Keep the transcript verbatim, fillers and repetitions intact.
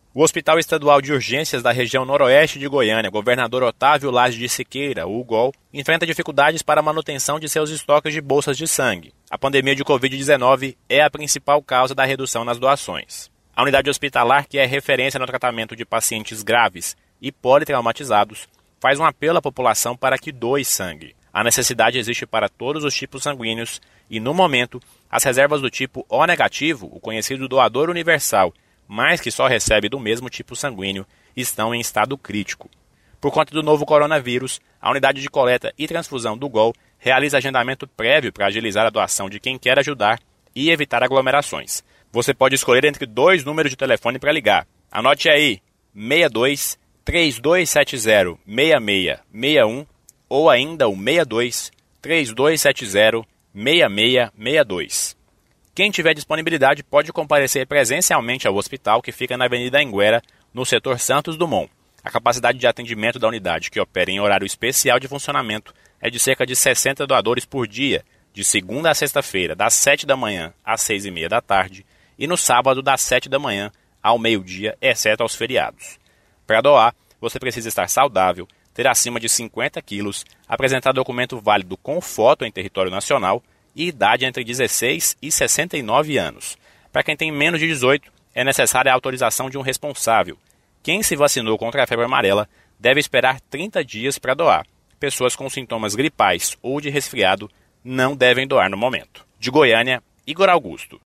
O Hospital Estadual de Urgências da região noroeste de Goiânia, Governador Otávio Lage de Siqueira, o UGOL, enfrenta dificuldades para a manutenção de seus estoques de bolsas de sangue. A pandemia de covid dezenove é a principal causa da redução nas doações. A unidade hospitalar, que é referência no tratamento de pacientes graves e politraumatizados, faz um apelo à população para que doe sangue. A necessidade existe para todos os tipos sanguíneos e, no momento, as reservas do tipo O negativo, o conhecido doador universal, mas que só recebe do mesmo tipo sanguíneo, estão em estado crítico. Por conta do novo coronavírus, a unidade de coleta e transfusão do GOL realiza agendamento prévio para agilizar a doação de quem quer ajudar e evitar aglomerações. Você pode escolher entre dois números de telefone para ligar. Anote aí, seis dois, três dois sete zero, seis seis seis um ou ainda o seis dois, três dois sete zero, seis seis seis dois. Quem tiver disponibilidade pode comparecer presencialmente ao hospital, que fica na Avenida Anguera, no setor Santos Dumont. A capacidade de atendimento da unidade, que opera em horário especial de funcionamento, é de cerca de sessenta doadores por dia, de segunda a sexta-feira, das sete da manhã às seis e meia da tarde, e no sábado, das sete da manhã ao meio-dia, exceto aos feriados. Para doar, você precisa estar saudável, ter acima de cinquenta quilos, apresentar documento válido com foto em território nacional e idade entre dezesseis e sessenta e nove anos. Para quem tem menos de dezoito, é necessária a autorização de um responsável. Quem se vacinou contra a febre amarela deve esperar trinta dias para doar. Pessoas com sintomas gripais ou de resfriado não devem doar no momento. De Goiânia, Igor Augusto.